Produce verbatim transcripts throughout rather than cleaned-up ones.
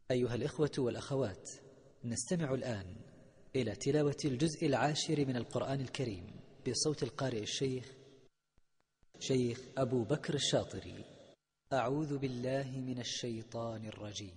أيها الإخوة والأخوات، نستمع الآن إلى تلاوة الجزء العاشر من القرآن الكريم بصوت القارئ الشيخ شيخ أبو بكر الشاطري. أعوذ بالله من الشيطان الرجيم.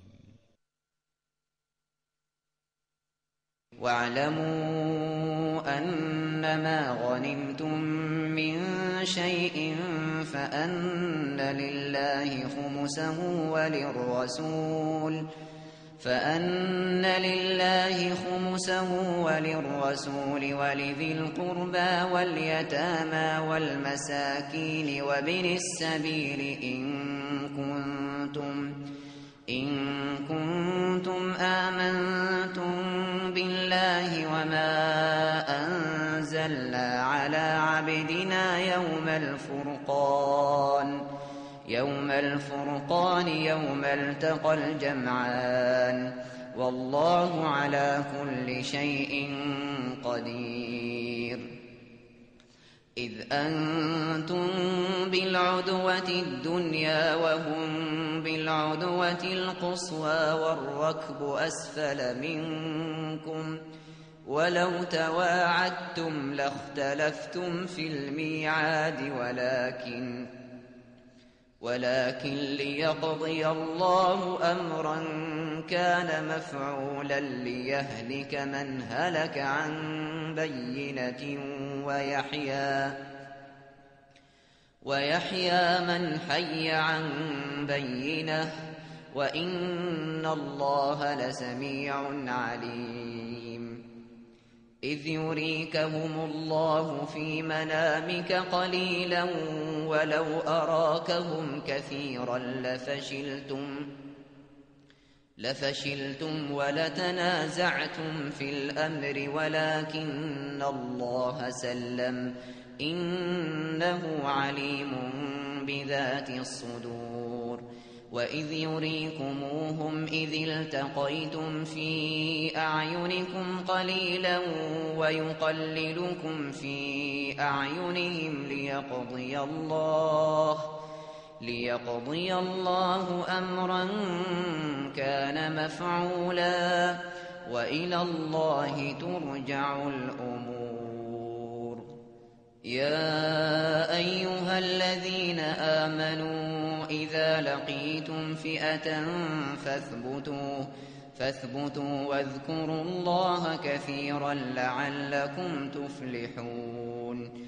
واعلموا أنما غنمتم من شيء فأن لله خمسه وللرسول فأن لله خمسه وللرسول ولذي القربى واليتامى والمساكين وابن السبيل إن كنتم إن كنتم آمنتم بالله وما أنزلنا على عبدنا يوم الفرقان يوم الفرقان يوم التقى الجمعان والله على كل شيء قدير. إذ أنتم بالعدوة الدنيا وهم بالعدوة القصوى والركب أسفل منكم ولو تواعدتم لاختلفتم في الميعاد ولكن ولكن ليقضي الله أمرا كان مفعولا ليهلك من هلك عن بينة ويحيى ويحيى من حي عن بينة وإن الله لسميع عليم. إذ يريكهم الله في منامك قليلا ولو أراكهم كثيرا لفشلتم لفشلتم ولتنازعتم في الأمر ولكن الله سلم إنه عليم بذات الصدور. وإذ يريكموهم إذ التقيتم في أعينكم قليلا ويقللكم في أعينهم ليقضي الله ليقضي الله أمرا كان مفعولا وإلى الله ترجع الأمور. يا أيها الذين آمنوا إذا لقيتم فئة فاثبتوا فاثبتوا واذكروا الله كثيرا لعلكم تفلحون.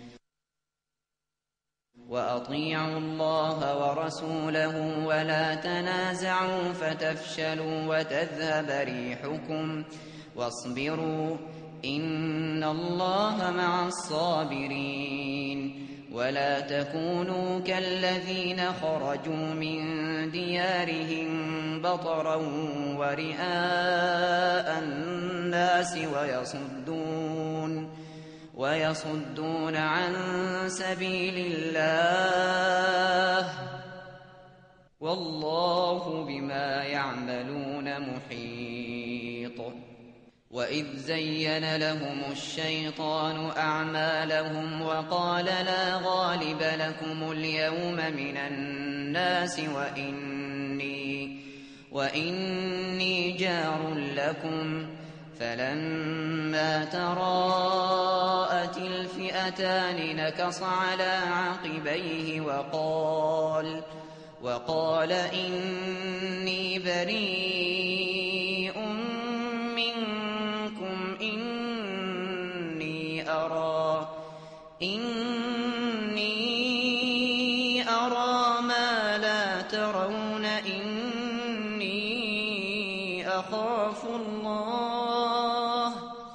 وأطيعوا الله ورسوله ولا تنازعوا فتفشلوا وتذهب ريحكم واصبروا إن الله مع الصابرين. ولا تكونوا كالذين خرجوا من ديارهم بطرا ورئاء الناس ويصدون ويصدون عن سبيل الله والله بما يعملون محيط. وإذ زين لهم الشيطان أعمالهم وقال لا غالب لكم اليوم من الناس وإني, وإني جار لكم فلما تراءت الفئتان نكص على عقبيه وقال وقال إني بريء منكم إني أرى إني أرى ما لا ترون إني أخاف الله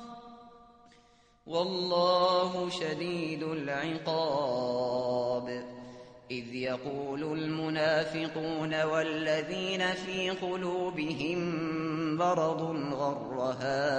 والله شديد العقاب. إذ يقول المنافقون والذين في قلوبهم مرض غر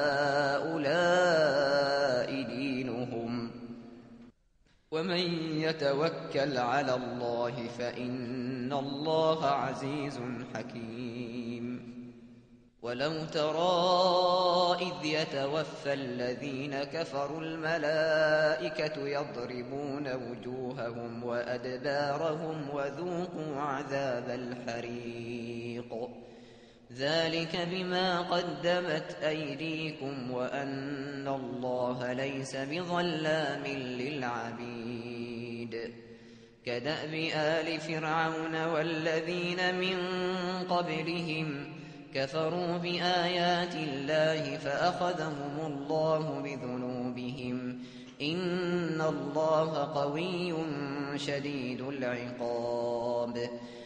هؤلاء دينهم ومن يتوكل على الله فإن الله عزيز حكيم. ولو ترى إذ يتوفى الذين كفروا الملائكة يضربون وجوههم وأدبارهم وذوقوا عذاب الحريق ذلك بما قدمت أيديكم وأن الله ليس بظلام للعبيد. كدأب آل فرعون والذين من قبلهم كفروا بآيات الله فأخذهم الله بذنوبهم إن الله قوي شديد العقاب.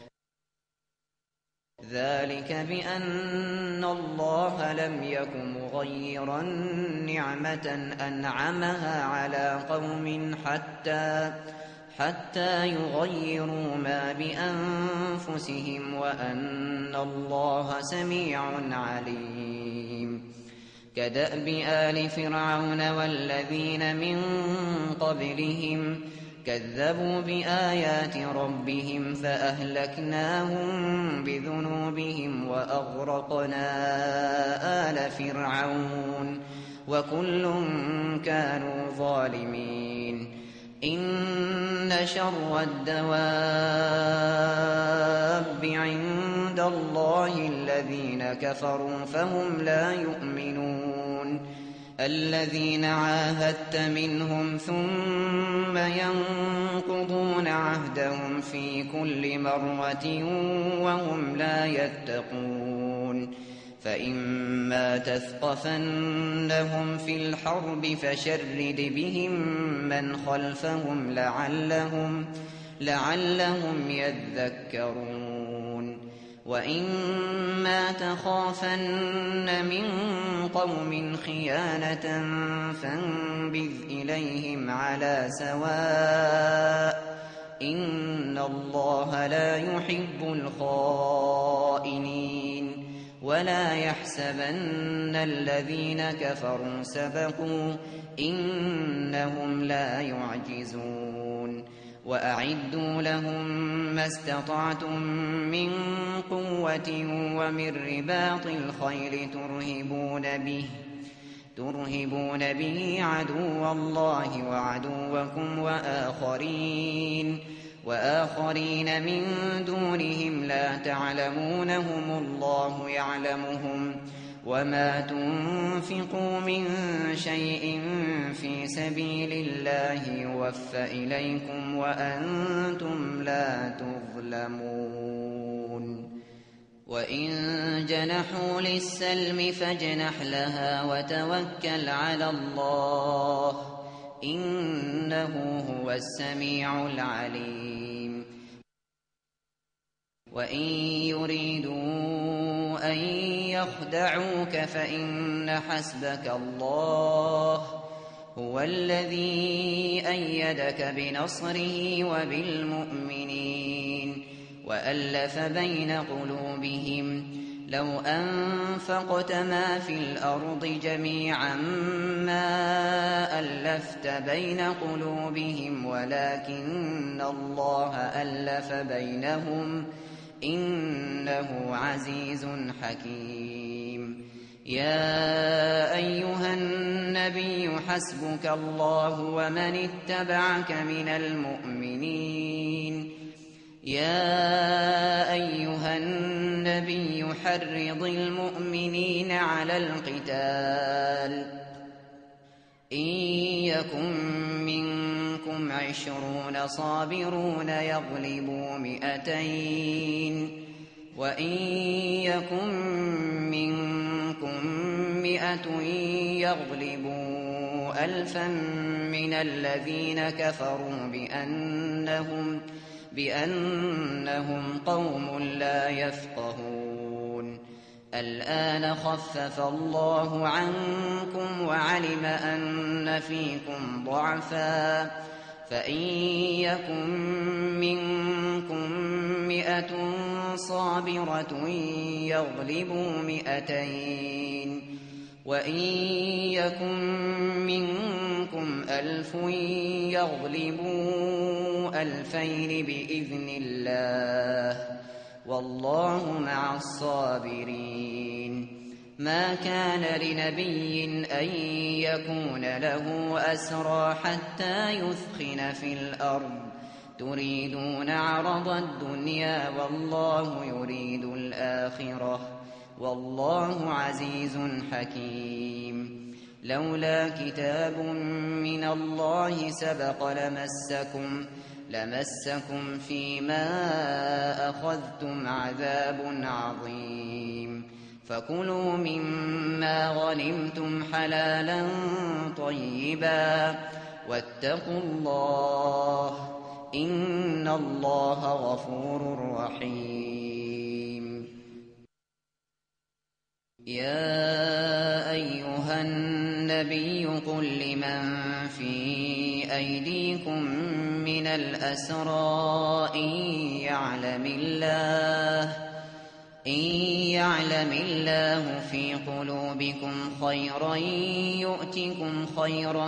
ذلك بأن الله لم يك مغيرا نعمة أنعمها على قوم حتى حتى يغيروا ما بأنفسهم وأن الله سميع عليم. كدأب آل فرعون والذين من قبلهم كذبوا بآيات ربهم فأهلكناهم بذنوبهم وأغرقنا آل فرعون وكل كانوا ظالمين. إن شر الدواب عند الله الذين كفروا فهم لا يؤمنون. الذين عاهدت منهم ثم ينقضون عهدهم في كل مرة وهم لا يتقون. فإما تثقفنهم في الحرب فشرد بهم من خلفهم لعلهم, لعلهم يذكرون. وإما تخافن من قوم خيانة فانبذ إليهم على سواء إن الله لا يحب الخائنين. ولا يحسبن الذين كفروا سبقوا إنهم لا يعجزون. وأعدوا لهم ما استطعتم من قوة ومن رباط الخيل ترهبون به ترهبون به عدو الله وعدوكم وآخرين وآخرين من دونهم لا تعلمونهم الله يعلمهم. وما تنفقوا من شيء في سبيل الله يوفى إليكم وأنتم لا تظلمون. وإن جنحوا للسلم فاجنح لها وتوكل على الله إنه هو السميع العليم. وإن يريدوا أن يخدعوك فإن حسبك الله هو الذي أيدك بنصره وبالمؤمنين وألف بين قلوبهم لو أنفقت ما في الأرض جميعا ما ألفت بين قلوبهم ولكن الله ألف بينهم إنه عزيز حكيم. يا أيها النبي حسبك الله ومن اتبعك من المؤمنين. يا أيها النبي حرض المؤمنين على القتال إن يكن منكم عشرون صابرون يغلبوا مئتين وإن يكن منكم مئة يغلبوا ألفا من الذين كفروا بأنهم بأنهم قوم لا يفقهون. الآن خفف الله عنكم وعلم أن فيكم ضعفا فإن يكن منكم مئة صابرة يغلبوا مئتين وإن يكن منكم ألف يغلبوا ألفين بإذن الله والله مع الصابرين. ما كان لنبي أن يكون له أسرى حتى يثخن في الأرض تريدون عرض الدنيا والله يريد الآخرة والله عزيز حكيم لولا كتاب من الله سبق لمسكم لمسكم فيما أخذتم عذاب عظيم فكلوا مما غنمتم حلالا طيبا واتقوا الله إن الله غفور رحيم يا أيها النبي قل لمن في أيديكم من الأسرى إن يعلم الله إن يعلم الله في قلوبكم خيرا يؤتكم خيرا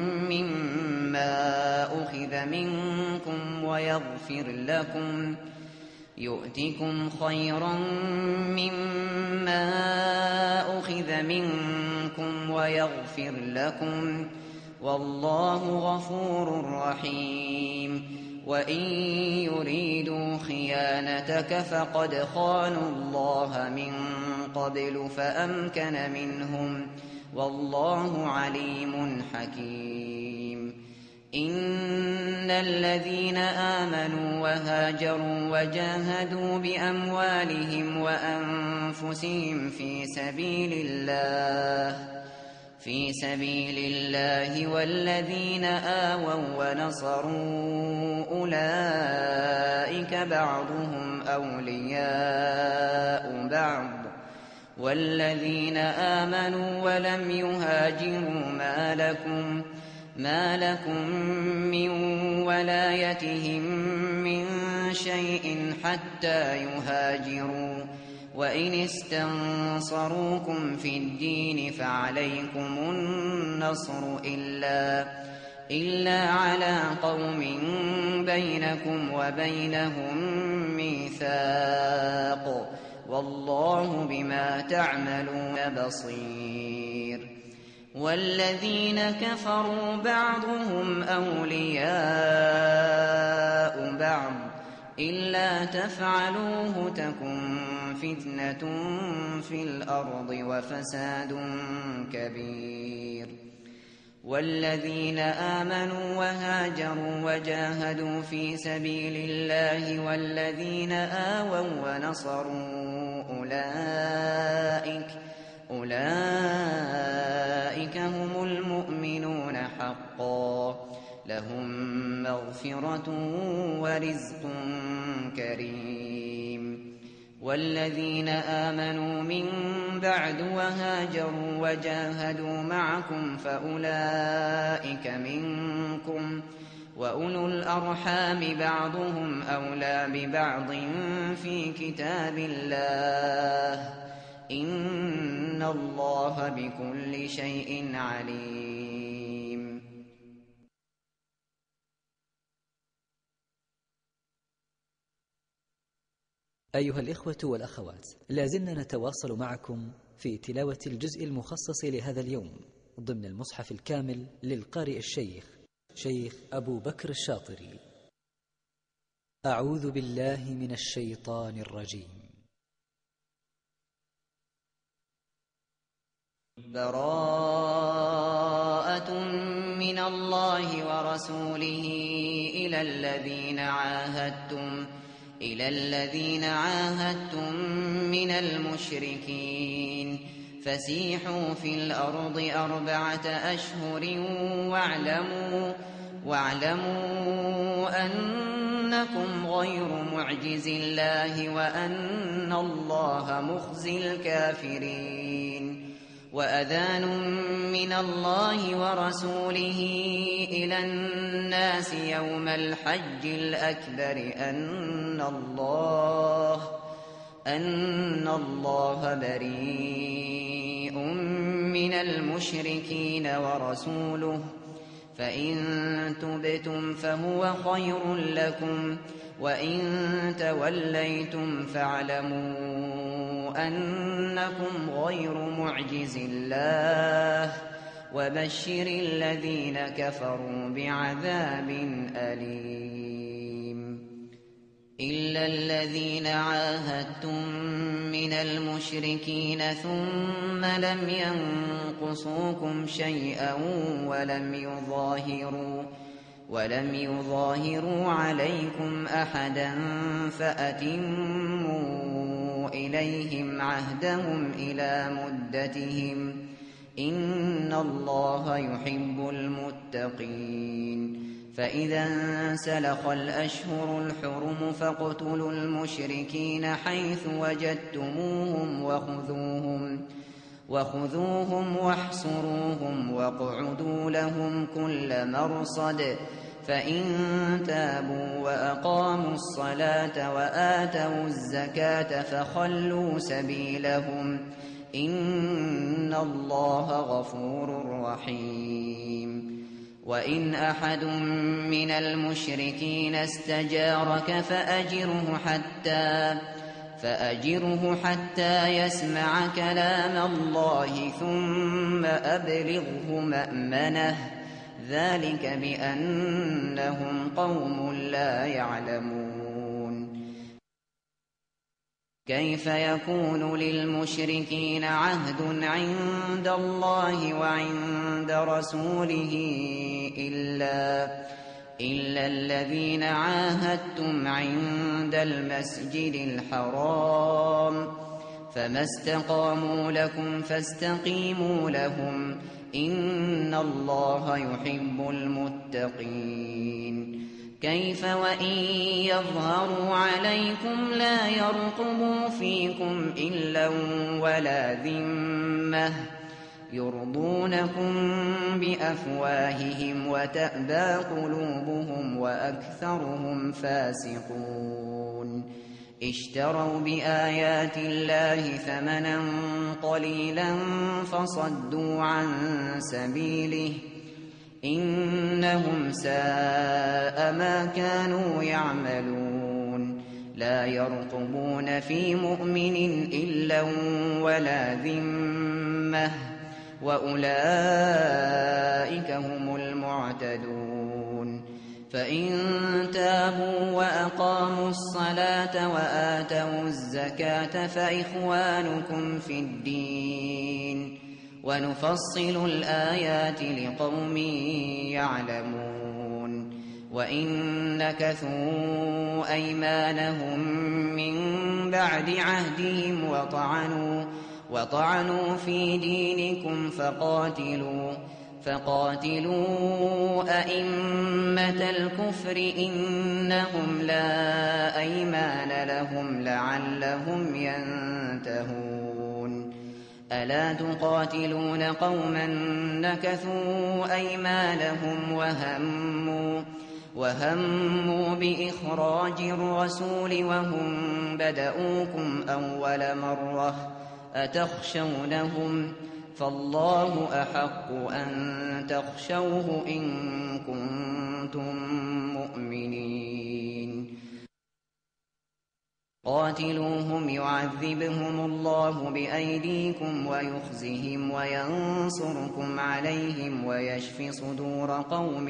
مما أخذ منكم ويغفر لكم يؤتكم خيرا مما أخذ منكم ويغفر لكم والله غفور رحيم وإن يريدوا خيانتك فقد خانوا الله من قبل فأمكن منهم والله عليم حكيم إن الذين آمنوا وهاجروا وجاهدوا بأموالهم وأنفسهم في سبيل الله في سبيل الله والذين آووا ونصروا أولئك بعضهم أولياء بعض والذين آمنوا ولم يهاجروا ما لكم ما لكم من ولايتهم من شيء حتى يهاجروا وإن استنصروكم في الدين فعليكم النصر إلا إلا على قوم بينكم وبينهم ميثاق والله بما تعملون بصير والذين كفروا بعضهم أولياء بعض إلا تفعلوه تكن فتنة في الأرض وفساد كبير والذين آمنوا وهاجروا وجاهدوا في سبيل الله والذين آووا ونصروا أولئك أولئك هم المؤمنون حقا لهم مغفرة ورزق كريم والذين آمنوا من بعد وهاجروا وجاهدوا معكم فأولئك منكم وأولو الأرحام بعضهم أولى ببعض في كتاب الله إن الله بكل شيء عليم أيها الإخوة والأخوات، لازلنا نتواصل معكم في تلاوة الجزء المخصص لهذا اليوم ضمن المصحف الكامل للقارئ الشيخ شيخ أبو بكر الشاطري. أعوذ بالله من الشيطان الرجيم. براءة من الله ورسوله إلى الذين عاهدتم إلى الذين عاهدتم من المشركين فسيحوا في الأرض أربعة أشهر واعلموا واعلموا أنكم غير معجز الله وأن الله مخزي الكافرين وأذان من الله ورسوله إلى الناس يوم الحج الأكبر أن الله أن الله بريء من المشركين ورسوله فإن تبتم فهو خير لكم وإن توليتم فاعلموا أنكم غير معجز الله وبشر الذين كفروا بعذاب أليم. إلا الذين عاهدتم من المشركين ثم لم ينقصوكم شيئا ولم يظاهروا ولم يظاهروا عليكم أحدا فأتموا إليهم عهدهم إلى مدتهم إن الله يحب المتقين. فإذا انسلخ الأشهر الحرم فاقتلوا المشركين حيث وجدتموهم وخذوهم وخذوهم واحصروهم واقعدوا لهم كل مرصد فإن تابوا وأقاموا الصلاة وآتوا الزكاة فخلوا سبيلهم إن الله غفور رحيم. وإن أحد من المشركين استجارك فأجره حتى فأجره حتى يسمع كلام الله ثم أبلغه مأمنه ذلك بأنهم قوم لا يعلمون. كيف يكون للمشركين عهد عند الله وعند رسوله إلا إلا الذين عاهدتم عند المسجد الحرام فما استقاموا لكم فاستقيموا لهم إن الله يحب المتقين. كيف وإن يظهروا عليكم لا يرقبوا فيكم إلا ولا ذمة يرضونكم بأفواههم وتأبى قلوبهم وأكثرهم فاسقون. اشتروا بآيات الله ثمنا قليلا فصدوا عن سبيله إنهم ساء ما كانوا يعملون. لا يرقبون في مؤمن إلا ولا ذمة وأولئك هم المعتدون. فإن تابوا وأقاموا الصلاة وآتوا الزكاة فإخوانكم في الدين ونفصل الآيات لقوم يعلمون. وإن نكثوا أيمانهم من بعد عهدهم وطعنوا وطعنوا في دينكم فقاتلوا فقاتلوا أئمة الكفر إنهم لا أيمان لهم لعلهم ينتهون. ألا تقاتلون قوما نكثوا أيمانهم وهموا وهموا بإخراج الرسول وهم بدؤوكم أول مرة أتخشونهم فالله أحق أن تخشوه إن كنتم مؤمنين. قاتلوهم يعذبهم الله بأيديكم ويخزهم وينصركم عليهم ويشف صدور قوم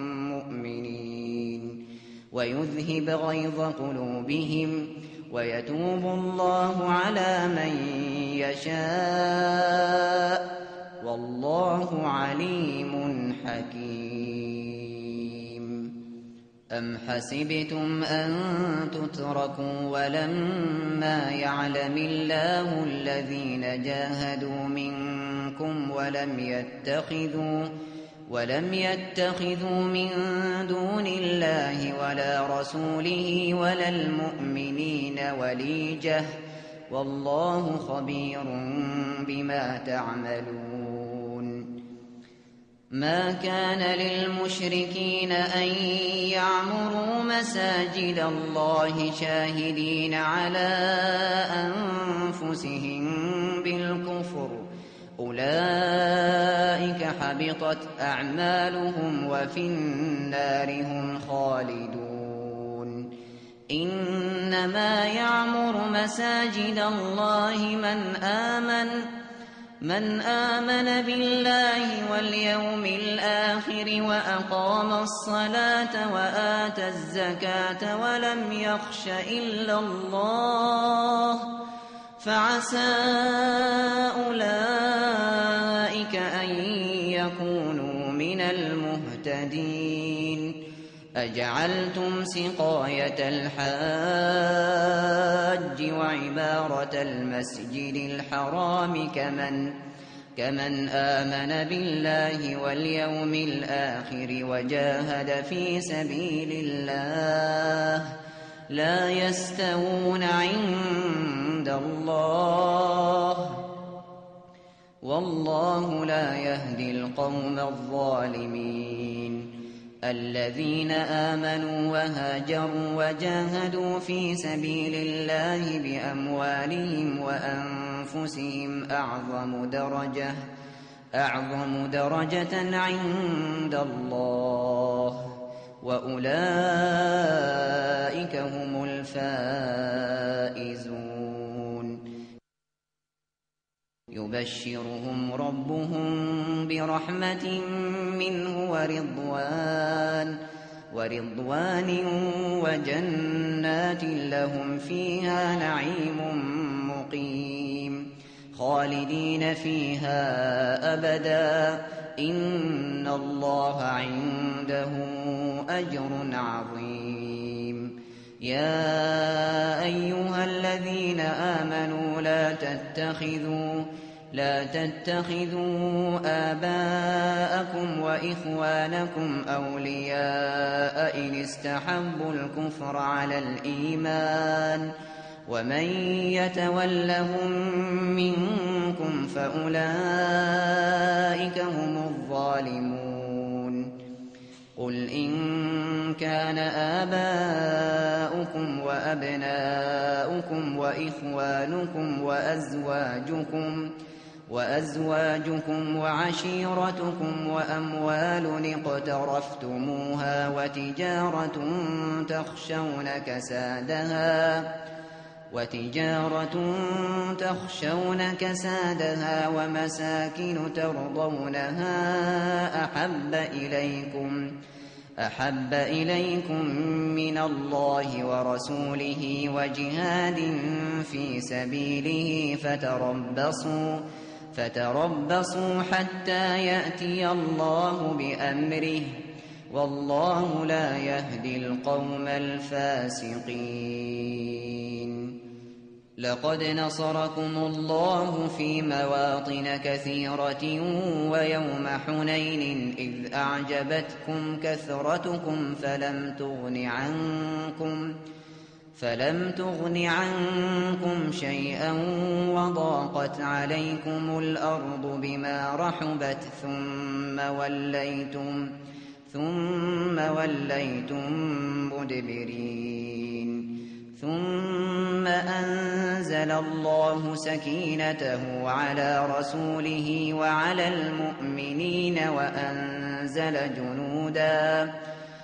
مؤمنين ويذهب غيظ قلوبهم ويتوب الله على من يشاء والله عليم حكيم. أم حسبتم أن تتركوا ولما يعلم الله الذين جاهدوا منكم ولم يتخذوا ولم يتخذوا من دون الله ولا رسوله ولا المؤمنين وليجة والله خبير بما تعملون. ما كان للمشركين أن يعمروا مساجد الله شاهدين على أنفسهم بالكفر أولئك حبطت أعمالهم وفي النار هم خالدون. إنما يعمر مساجد الله من آمن من آمن بالله واليوم الآخر وأقام الصلاة وآتى الزكاة ولم يخش إلا الله فعسى أولئك أن يكونوا من المهتدين. أجعلتم سقاية الحاج وعمارة المسجد الحرام كمن كمن آمن بالله واليوم الآخر وجاهد في سبيل الله لا يستوون عند الله والله لا يهدي القوم الظالمين. الذين آمنوا وهاجروا وجاهدوا في سبيل الله بأموالهم وأنفسهم أعظم درجة أعظم درجة عند الله وأولئك هم الفائزون. يبشرهم ربهم برحمة منه ورضوان ورضوان وجنات لهم فيها نعيم مقيم خالدين فيها أبدا إن الله عنده أجر عظيم. يا أيها الذين آمنوا لا تتخذوا لا تتخذوا آباءكم وإخوانكم أولياء إن استحبوا الكفر على الإيمان ومن يتولهم منكم فأولئك هم الظالمون. قل إن كان آباؤكم وأبناؤكم وإخوانكم وأزواجكم وأزواجكم وعشيرتكم وأموال اقترفتموها وتجارة تخشون كسادها وتجارة تخشون كسادها ومساكن ترضونها أحب إليكم أحب إليكم من الله ورسوله وجهاد في سبيله فتربصوا فتربصوا حتى يأتي الله بأمره والله لا يهدي القوم الفاسقين. لقد نصركم الله في مواطن كثيرة ويوم حنين إذ أعجبتكم كثرتكم فلم تغن عنكم فلم تغن عنكم شيئا وضاقت عليكم الأرض بما رحبت ثم وليتم ثم وليتم مدبرين. ثم أنزل الله سكينته على رسوله وعلى المؤمنين وأنزل جنودا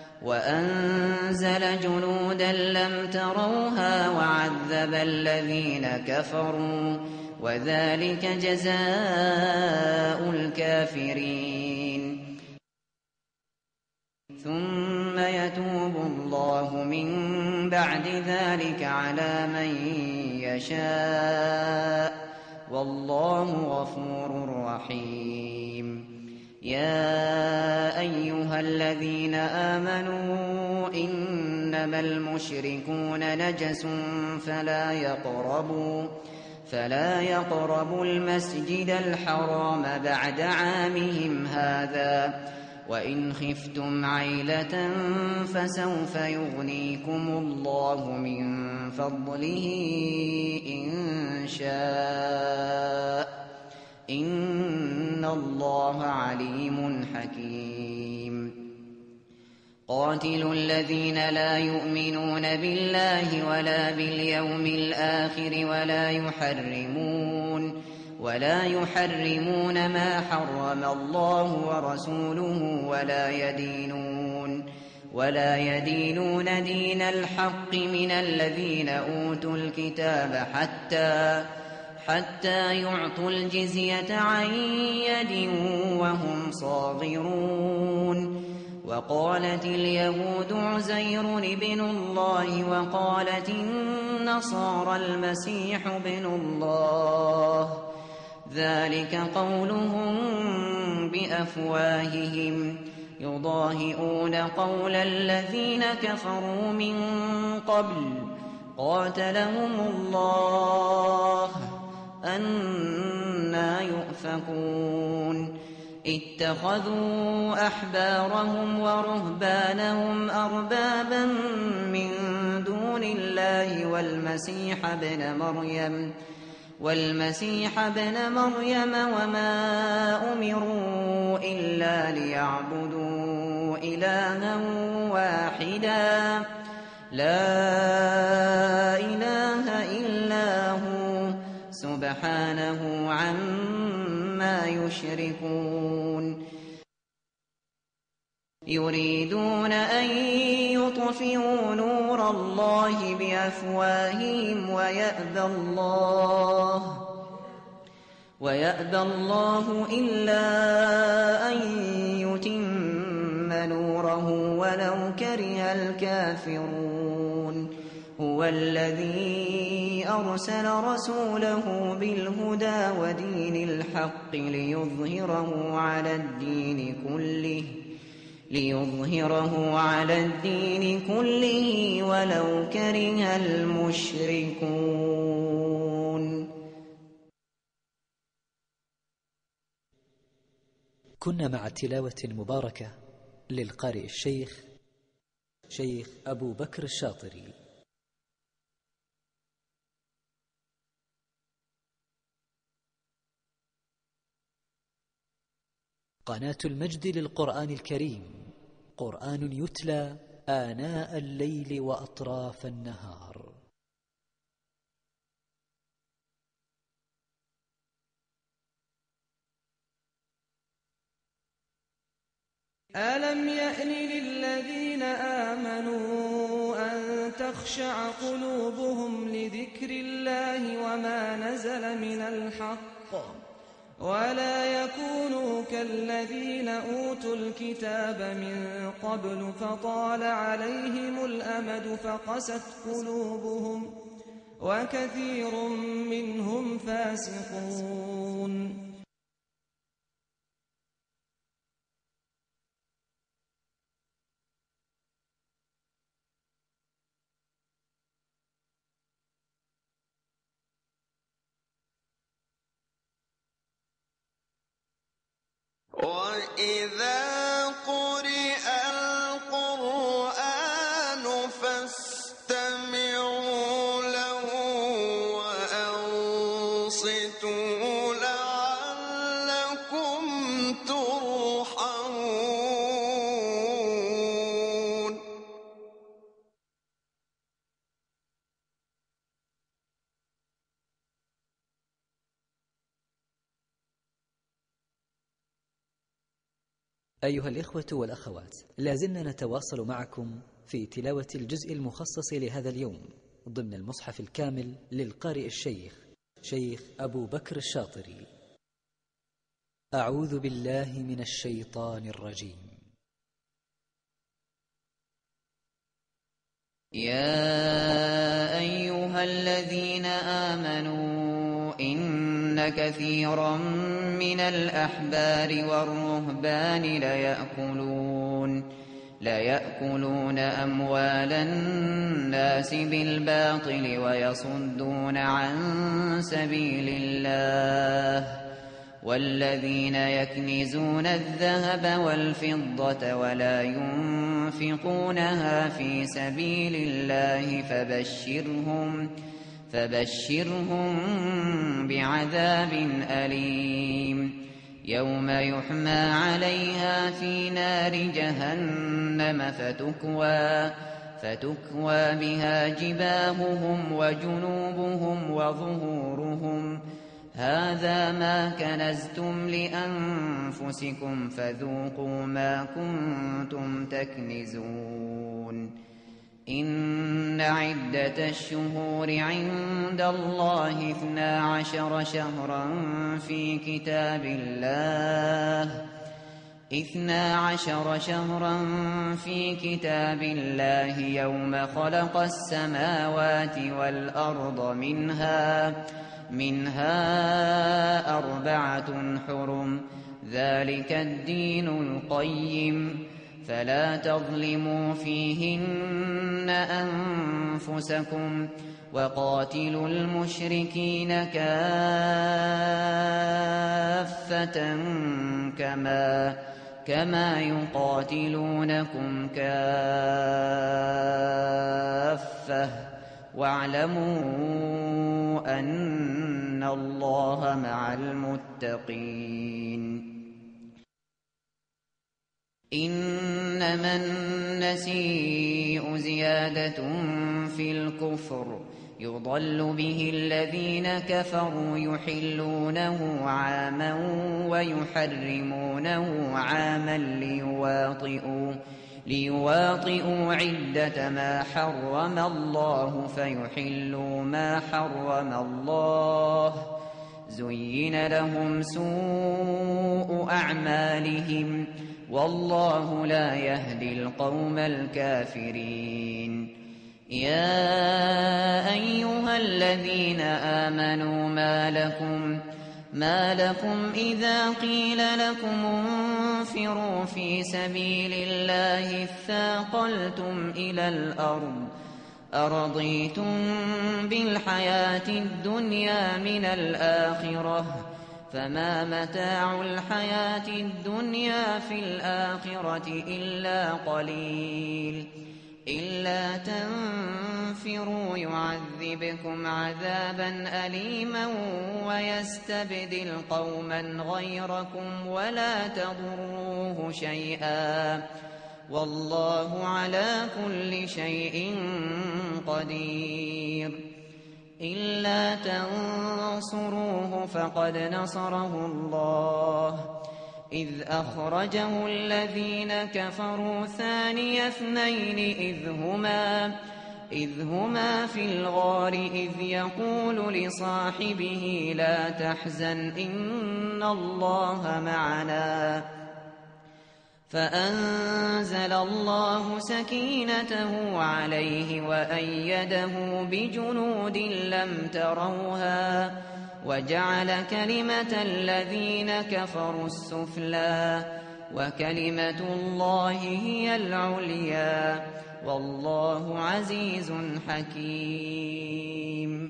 وأنزل جنودا لم تروها وعذب الذين كفروا وذلك جزاء الكافرين. ثم يتوب الله من بعد ذلك على من يشاء والله غفور رحيم. يا أيها الذين آمنوا إنما المشركون نجس فلا يقربوا فلا يقربوا المسجد الحرام بعد عامهم هذا وإن خفتم عيلة فسوف يغنيكم الله من فضله إن شاء إن الله عليم حكيم. قاتلوا الذين لا يؤمنون بالله ولا باليوم الآخر ولا يحرمون ولا يحرمون ما حرم الله ورسوله ولا يدينون ولا يدينون دين الحق من الذين أوتوا الكتاب حتى حتى يعطوا الجزية عن يد وهم صاغرون. وقالت اليهود عزير ابن الله وقالت النصارى المسيح ابن الله، ذلك قولهم بأفواههم يضاهئون قول الذين كفروا من قبل، قاتلهم الله أنى يؤفكون. اتخذوا أحبارهم ورهبانهم أربابا من دون الله والمسيح ابن مريم والمسيح ابن مريم وما أمروا إلا ليعبدوا إلها واحدا لا إله إلا هو سبحانه عما يشركون. يريدون أن يطفئوا نور الله بأفواههم ويأبى الله ويأبى الله إلا أن يتم نوره ولو كره الكافرون. هو الذي أرسل رسوله بالهدى ودين الحق ليظهره على الدين كله ليظهره على الدين كله ولو كره المشركون. كنا مع التلاوة المباركة للقارئ الشيخ شيخ أبو بكر الشاطري. قناة المجد للقرآن الكريم، قرآن يتلى آناء الليل وأطراف النهار. ألم يأن للذين آمنوا أن تخشع قلوبهم لذكر الله وما نزل من الحق ولا يكونوا كالذين أوتوا الكتاب من قبل فطال عليهم الأمد فقست قلوبهم وكثير منهم فاسقون. وإذا قرئ القرآن فاستمعوا له وأنصتوا لعلكم ترحمون. أيها الإخوة والأخوات، لازلنا نتواصل معكم في تلاوة الجزء المخصص لهذا اليوم ضمن المصحف الكامل للقارئ الشيخ شيخ أبو بكر الشاطري. أعوذ بالله من الشيطان الرجيم. يا أيها الذين آمنوا إن كثيرا من الأحبار والرهبان ليأكلون ليأكلون أموال الناس بالباطل ويصدون عن سبيل الله، والذين يكنزون الذهب والفضة ولا ينفقونها في سبيل الله فبشرهم فبشرهم بعذاب أليم. يوم يحمى عليها في نار جهنم فتكوى فتكوى بها جباههم وجنوبهم وظهورهم، هذا ما كنزتم لأنفسكم فذوقوا ما كنتم تكنزون. إن عدة الشهور عند الله اثنا عشر شهرا في كتاب الله اثنا عشر شهرا في كتاب الله يوم خلق السماوات والأرض منها منها أربعة حرم ذلك الدين القيم فلا تظلموا فيهن أنفسكم وقاتلوا المشركين كافة كما كما يقاتلونكم كافة واعلموا أن الله مع المتقين إنما النسيء زيادة في الكفر يضل به الذين كفروا يحلونه عاما ويحرمونه عاما ليواطئوا ليواطئوا عدة ما حرم الله فيحلوا ما حرم الله زين لهم سوء أعمالهم والله لا يهدي القوم الكافرين يا أيها الذين آمنوا ما لكم ما لكم إذا قيل لكم انفروا في سبيل الله اثاقلتم إلى الأرض أرضيتم بالحياة الدنيا من الآخرة فما متاع الحياة الدنيا في الآخرة إلا قليل إلا تنفروا يعذبكم عذابا أليما ويستبدل قوما غيركم ولا تضروه شيئا والله على كل شيء قدير إلا تنصروه فقد نصره الله إذ أخرجه الذين كفروا ثاني اثنين إذ هما إذ هما في الغار إذ يقول لصاحبه لا تحزن إن الله معنا فأنزل الله سكينته عليه وأيده بجنود لم تروها وجعل كلمة الذين كفروا السفلى وكلمة الله هي العليا والله عزيز حكيم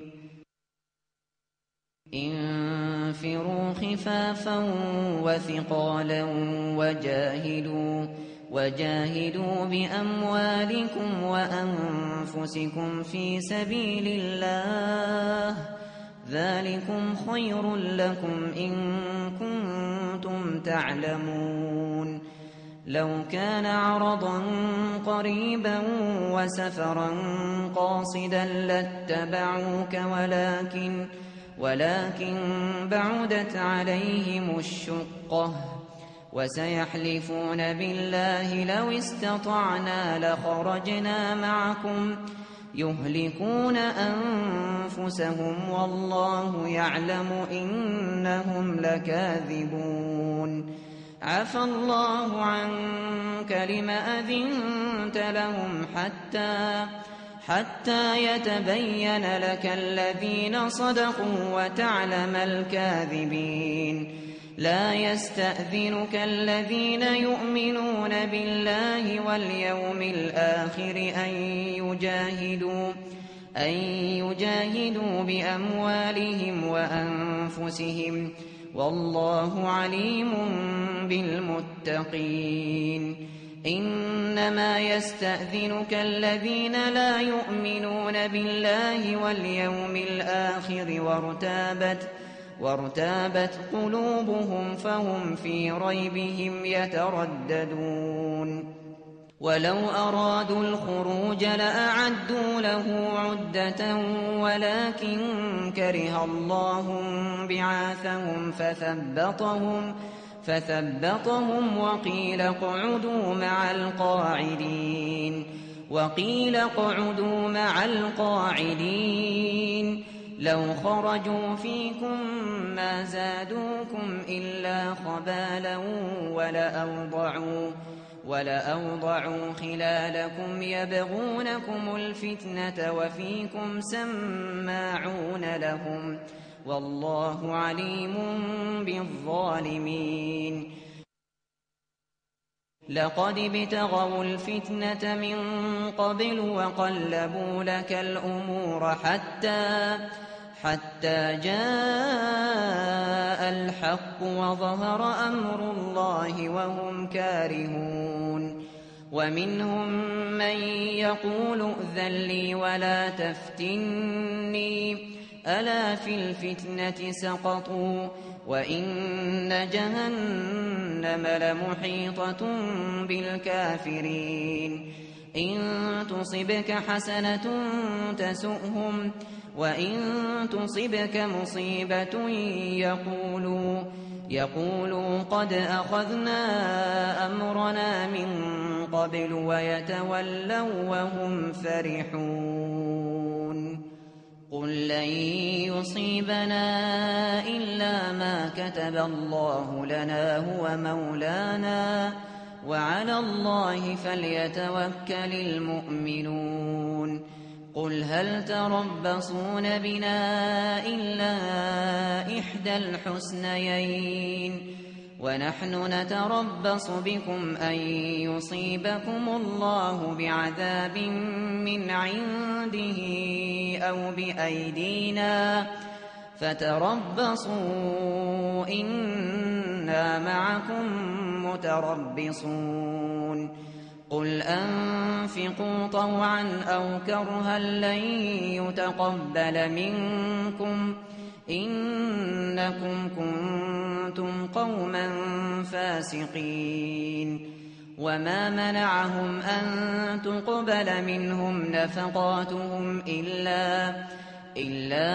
انفروا خفافا وثقالا وجاهدوا وجاهدوا بأموالكم وأنفسكم في سبيل الله ذلكم خير لكم إن كنتم تعلمون لو كان عرضا قريبا وسفرا قاصدا لاتبعوك ولكن ولكن بعدت عليهم الشقة وسيحلفون بالله لو استطعنا لخرجنا معكم يهلكون أنفسهم والله يعلم إنهم لكاذبون عفى الله عنك لم أذنت لهم حتى حتى يتبين لك الذين صدقوا وتعلم الكاذبين لا يستأذنك الذين يؤمنون بالله واليوم الآخر أن يجاهدوا أن يجاهدوا بأموالهم وأنفسهم والله عليم بالمتقين إنما يستأذنك الذين لا يؤمنون بالله واليوم الآخر وارتابت وارتابت قلوبهم فهم في ريبهم يترددون ولو أرادوا الخروج لأعدوا له عدة ولكن كره الله بعاثهم فثبطهم فثبطهم وقيل اقعدوا مع القاعدين وقيل اقعدوا مع القاعدين لو خرجوا فيكم ما زادوكم إلا خبالا ولأوضعوا, ولأوضعوا خلالكم يبغونكم الفتنة وفيكم سماعون لهم والله عليم بالظالمين. لقد ابتغوا الفتنة من قبل وقلبوا لك الأمور حتى حتى جاء الحق وظهر أمر الله وهم كارهون. ومنهم من يقول ائذن لي ولا تفتني ألا في الفتنة سقطوا وإن جهنم لمحيطة بالكافرين. إن تصبك حسنة تسؤهم وإن تصبك مصيبة يقولوا يقولوا قد أخذنا أمرنا من قبل ويتولوا وهم فرحون. قل لن يصيبنا إلا ما كتب الله لنا هو مولانا وعلى الله فليتوكل المؤمنون. قل هل تربصون بنا إلا إحدى الحسنيين ونحن نتربص بكم أن يصيبكم الله بعذاب من عنده أو بأيدينا فتربصوا إنا معكم متربصون. قل أنفقوا طوعا أو كرها لن يتقبل منكم إنكم كنتم قوما فاسقين. وما منعهم أن تقبل منهم نفقاتهم إلا إلا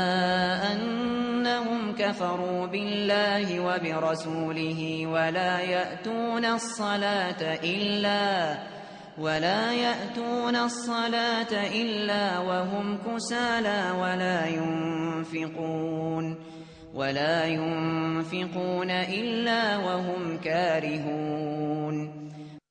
أنهم كفروا بالله وبرسوله ولا يأتون الصلاة إلا ولا يأتون الصلاة إلا وهم كسالى ولا ينفقون ولا ينفقون إلا وهم كارهون.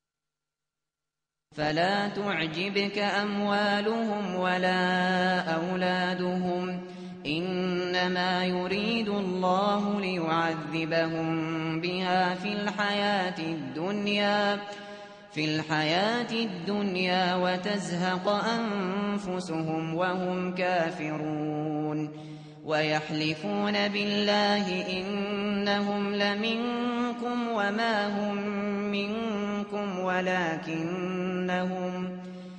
فلا تعجبك أموالهم ولا أولادهم إنما يريد الله ليعذبهم بها في الحياة الدنيا في الحياة الدنيا وتزهق أنفسهم وهم كافرون. ويحلفون بالله إنهم لمنكم وما هم منكم ولكنهم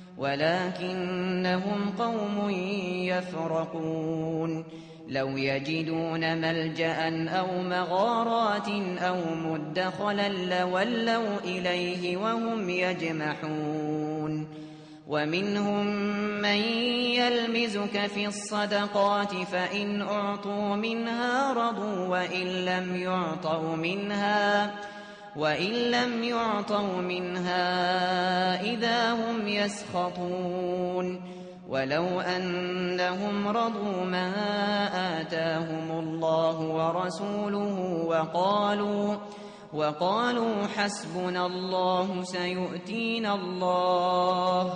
ولكنهم قوم يفرقون. لو يجدون ملجأ أو مغارات أو مدخلا لولوا إليه وهم يجمحون. ومنهم من يلمزك في الصدقات فإن أعطوا منها رضوا وإن لم يعطوا منها وإن لم يعطوا منها إذا هم يسخطون. ولو أنهم رضوا ما آتاهم الله ورسوله وقالوا وقالوا حسبنا الله سيؤتينا الله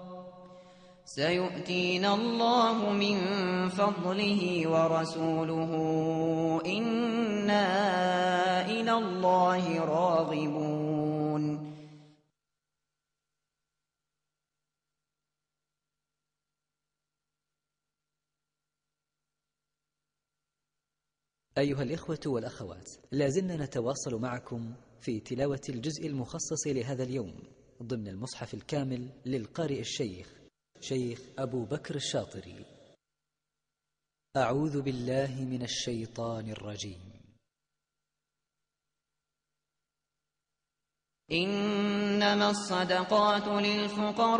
سيؤتينا الله من فضله ورسوله إنا إلى الله راغبون. أيها الإخوة والأخوات، لازلنا نتواصل معكم في تلاوة الجزء المخصص لهذا اليوم ضمن المصحف الكامل للقارئ الشيخ شيخ أبو بكر الشاطري. أعوذ بالله من الشيطان الرجيم. إنما الصدقات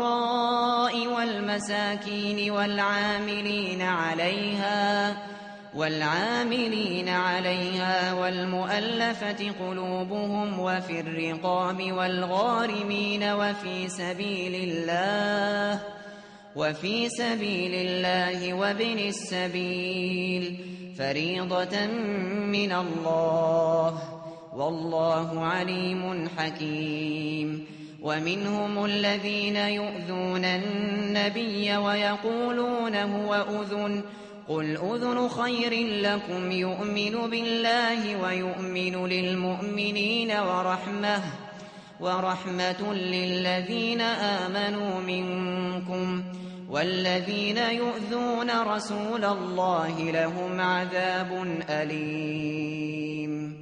للفقراء والمساكين والعاملين عليها والعاملين عليها والمؤلفة قلوبهم وفي الرقاب والغارمين وفي سبيل الله وفي سبيل الله وابن السبيل فريضة من الله والله عليم حكيم. ومنهم الذين يؤذون النبي ويقولون هو أذن قل أذن خير لكم يؤمن بالله ويؤمن للمؤمنين ورحمة ورحمة للذين آمنوا منكم والذين يؤذون رسول الله لهم عذاب أليم.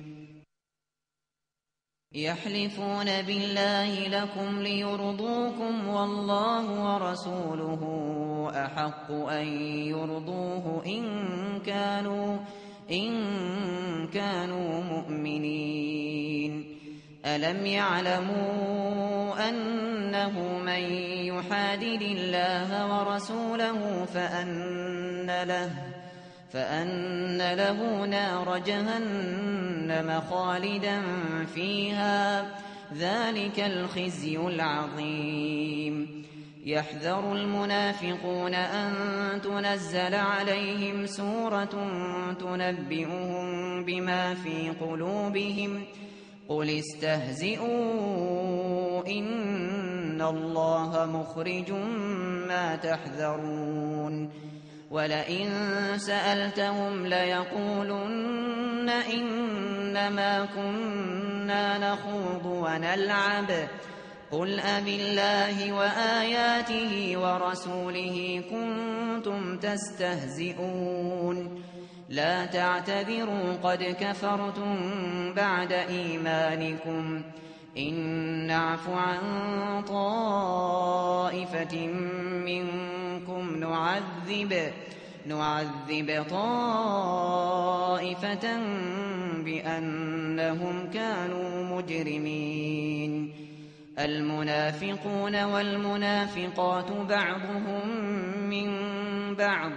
يحلفون بالله لكم ليرضوكم والله ورسوله أحق أن يرضوه إن كانوا إن كانوا مؤمنين. ألم يعلموا أنه من يحادد الله ورسوله فأن له فأن له نار جهنم خالدا فيها ذلك الخزي العظيم. يحذر المنافقون أن تنزل عليهم سورة تنبئهم بما في قلوبهم قل استهزئوا إن الله مخرج ما تحذرون. ولئن سألتهم ليقولن إنما كنا نخوض ونلعب قل أبالله وآياته ورسوله كنتم تستهزئون لا تعتذروا قد كفرتم بعد إيمانكم إن نعف عن طائفة منكم نعذب نعذب طائفة بأنهم كانوا مجرمين. المنافقون والمنافقات بعضهم من بعض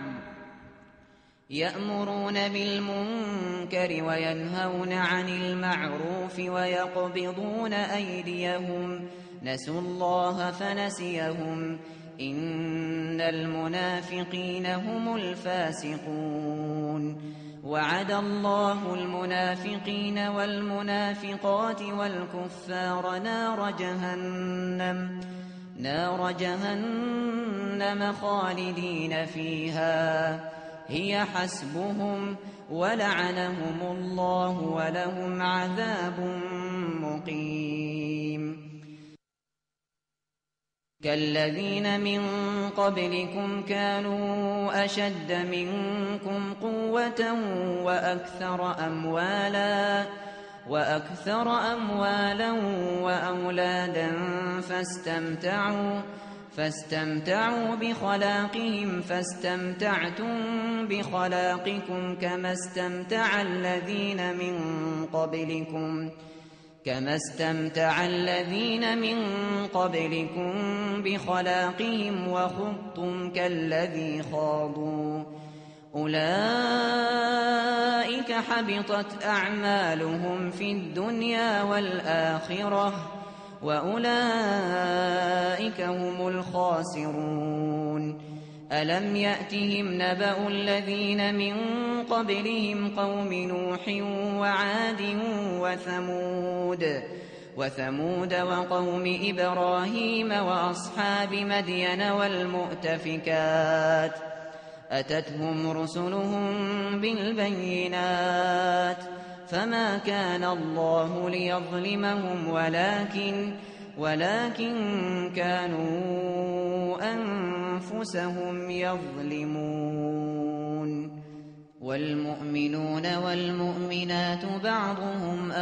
يأمرون بالمنكر وينهون عن المعروف ويقبضون أيديهم نسوا الله فنسيهم إن المنافقين هم الفاسقون. وعد الله المنافقين والمنافقات والكفار نار جهنم نار جهنم خالدين فيها هي حسبهم ولعنهم الله ولهم عذاب مقيم. كالذين من قبلكم كانوا أشد منكم قوة وأكثر أموالا وأكثر أموالا وأولادا فاستمتعوا فاستمتعوا بخلاقهم فاستمتعتم بخلاقكم كما استمتع الذين من قبلكم كما استمتع الذين من قبلكم بخلاقهم وخضتم كالذي خاضوا أولئك حبطت أعمالهم في الدنيا والآخرة وأولئك هم الخاسرون. ألم يأتهم نبأ الذين من قبلهم قوم نوح وعاد وثمود وثمود وقوم إبراهيم وأصحاب مدين والمؤتفكات أتتهم رسلهم بالبينات فما كان الله ليظلمهم ولكن ولكن كانوا أنفسهم يظلمون. والمؤمنون والمؤمنات بعضهم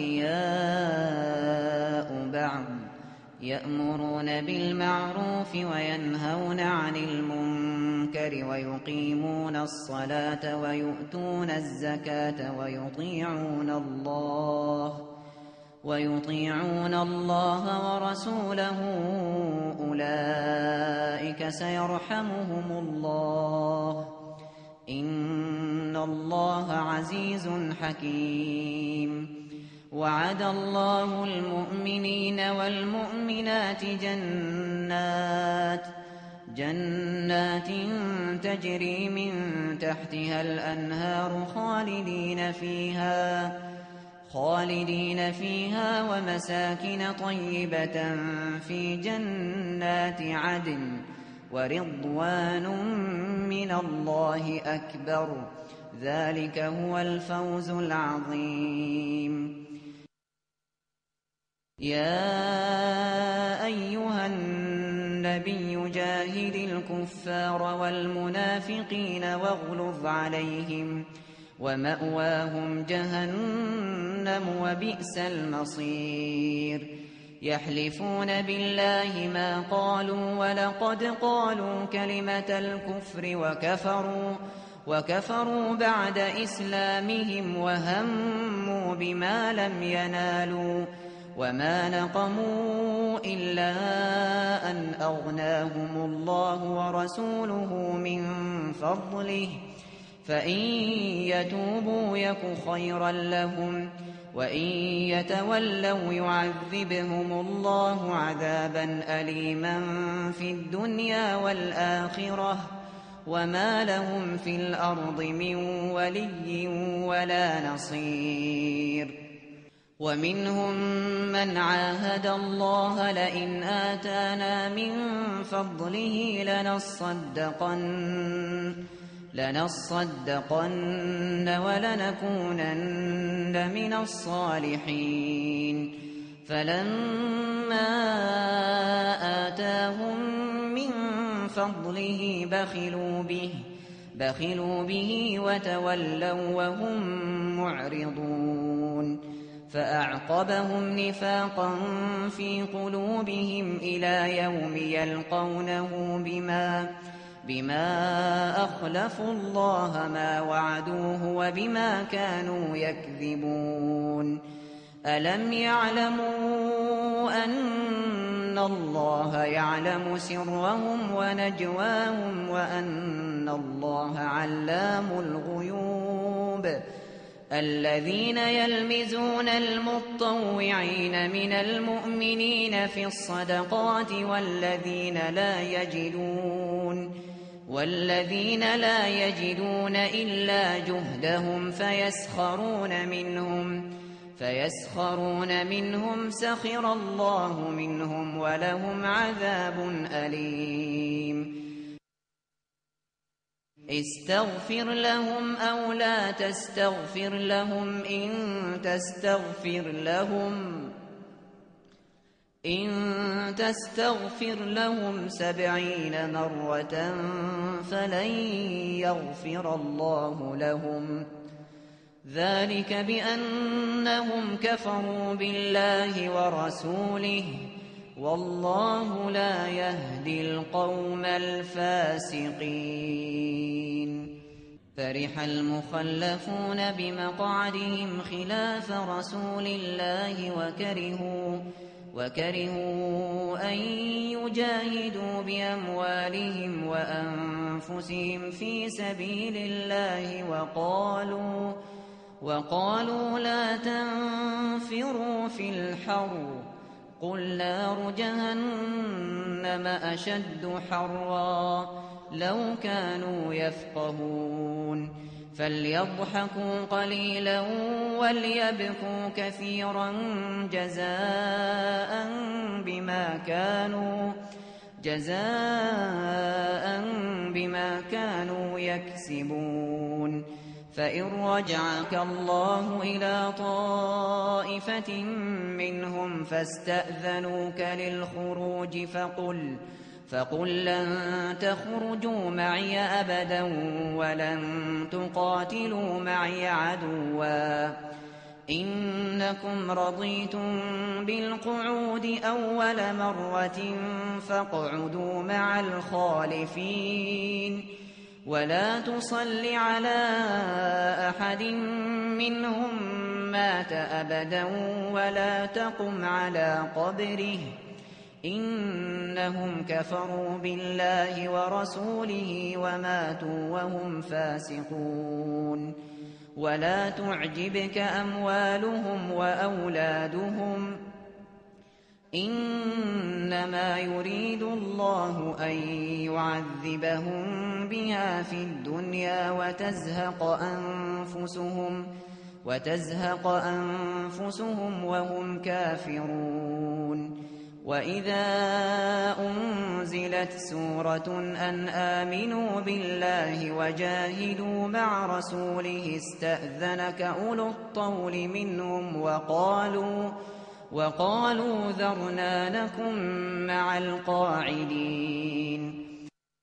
أولياء بعض يأمرون بالمعروف وينهون عن المنكر ويقيمون الصلاة ويؤتون الزكاة ويطيعون الله ويطيعون الله ورسوله أولئك سيرحمهم الله إن الله عزيز حكيم وعد الله المؤمنين والمؤمنات جنات جنات تجري من تحتها الأنهار خالدين فيها خالدين فيها ومساكن طيبة في جنات عدن ورضوان من الله أكبر ذلك هو الفوز العظيم. يا أيها النبي جاهد الكفار والمنافقين واغلظ عليهم ومأواهم جهنم وبئس المصير. يحلفون بالله ما قالوا ولقد قالوا كلمة الكفر وكفروا وكفروا بعد إسلامهم وهموا بما لم ينالوا وما نقموا إلا أن أغناهم الله ورسوله من فضله فإن يتوبوا يك خيرا لهم وإن يتولوا يعذبهم الله عذابا أليما في الدنيا والآخرة وما لهم في الأرض من ولي ولا نصير. ومنهم من عاهد الله لئن آتانا من فضله لنصدقن لنصدقن ولنكونن من الصالحين فلما آتاهم من فضله بخلوا به بخلوا به وتولوا وهم معرضون فأعقبهم نفاقا في قلوبهم إلى يوم يلقونه بما بما أخلفوا الله ما وعدوه وبما كانوا يكذبون. ألم يعلموا أن الله يعلم سرهم ونجواهم وأن الله علام الغيوب. الذين يلمزون المطوعين من المؤمنين في الصدقات والذين لا يجدون والذين لا يجدون إلا جهدهم فيسخرون منهم فيسخرون منهم سخر الله منهم ولهم عذاب أليم. استغفر لهم أو لا تستغفر لهم إن تستغفر لهم إن تستغفر لهم سبعين مرة فلن يغفر الله لهم ذلك بأنهم كفروا بالله ورسوله والله لا يهدي القوم الفاسقين. فرح المخلفون بمقعدهم خلاف رسول الله وكرهوا وكرهوا أن يجاهدوا بأموالهم وأنفسهم في سبيل الله وقالوا وقالوا لا تنفروا في الحر قل نار جهنم أشد حرا لو كانوا يفقهون. فليضحكوا قليلا وليبكوا كثيرا جزاء بما كانوا جزاء بما كانوا يكسبون. فإن رجعك الله إلى طائفة منهم فاستأذنوك للخروج فقل فقل لن تخرجوا معي أبدا ولن تقاتلوا معي عدوا إنكم رضيتم بالقعود أول مرة فاقعدوا مع الخالفين ولا تصل على أحد منهم مات أبدا ولا تقم على قبره إنهم كفروا بالله ورسوله وماتوا وهم فاسقون ولا تعجبك أموالهم وأولادهم إنما يريد الله أن يعذبهم بها في الدنيا وتزهق أنفسهم وتزهق أنفسهم وهم كافرون وإذا أنزلت سورة أن آمنوا بالله وجاهدوا مع رسوله استأذنك أولو الطول منهم وقالوا وقالوا ذرنا نكن مع القاعدين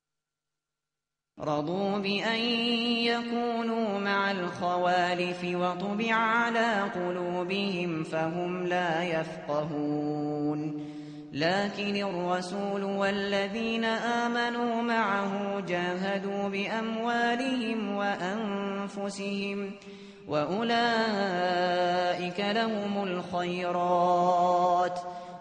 رضوا بأن يكونوا مع الخوالف وطبع على قلوبهم فهم لا يفقهون لكن الرسول والذين آمنوا معه جاهدوا بأموالهم وأنفسهم وأولئك لهم الخيرات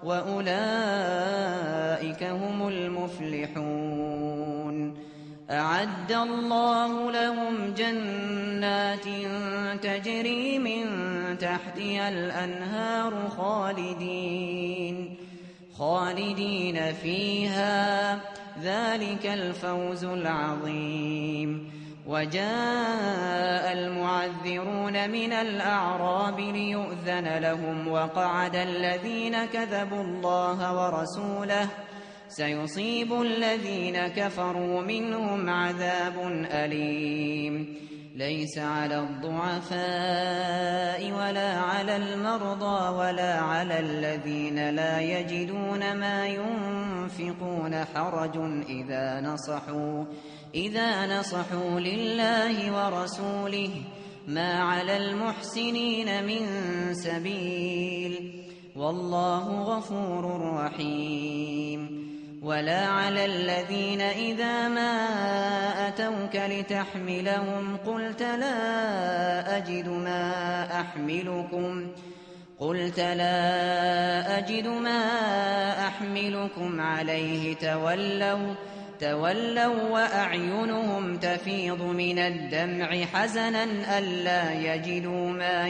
وأولئك هم المفلحون أعد الله لهم جنات تجري من تحتها الأنهار خالدين خالدين فيها ذلك الفوز العظيم وجاء المعذرون من الأعراب ليؤذن لهم وقعد الذين كذبوا الله ورسوله سيصيب الذين كفروا منهم عذاب أليم ليس على الضعفاء ولا على المرضى ولا على الذين لا يجدون ما ينفقون حرج إذا نصحوا إذا نصحوا لله ورسوله ما على المحسنين من سبيل والله غفور رحيم ولا على الذين إذا ما أتوك لتحملهم قلت لا أجد ما أحملكم قلت لا أجد ما أحملكم عليه تولوا تولوا وأعينهم تفيض من الدمع حزنا ألا يجدوا ما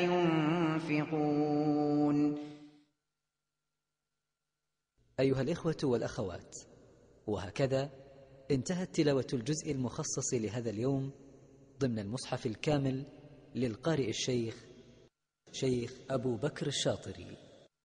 ينفقون. أيها الإخوة والأخوات، وهكذا انتهت تلاوة الجزء المخصص لهذا اليوم ضمن المصحف الكامل للقارئ الشيخ شيخ أبو بكر الشاطري.